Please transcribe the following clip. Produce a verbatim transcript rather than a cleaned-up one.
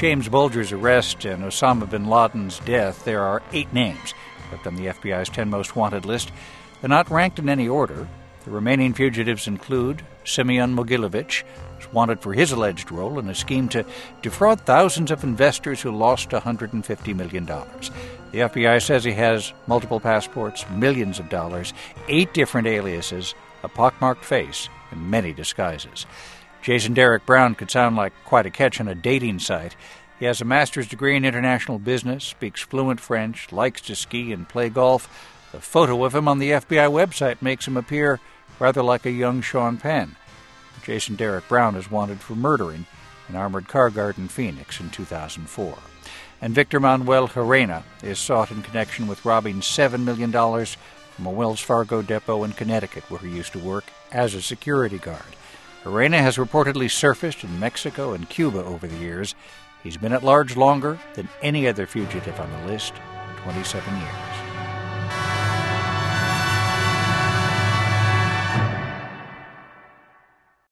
James Bulger's arrest and Osama bin Laden's death, there are eight names left on the F B I's ten most wanted list. They're not ranked in any order. The remaining fugitives include Simeon Mogilevich, who's wanted for his alleged role in a scheme to defraud thousands of investors who lost one hundred fifty million dollars. The F B I says he has multiple passports, millions of dollars, eight different aliases, a pockmarked face, and many disguises. Jason Derek Brown could sound like quite a catch on a dating site. He has a master's degree in international business, speaks fluent French, likes to ski and play golf. The photo of him on the F B I website makes him appear rather like a young Sean Penn. Jason Derek Brown is wanted for murdering an armored car guard in Phoenix in two thousand four. And Victor Manuel Herrera is sought in connection with robbing seven million dollars from a Wells Fargo depot in Connecticut where he used to work as a security guard. Herrera has reportedly surfaced in Mexico and Cuba over the years. He's been at large longer than any other fugitive on the list, twenty-seven years.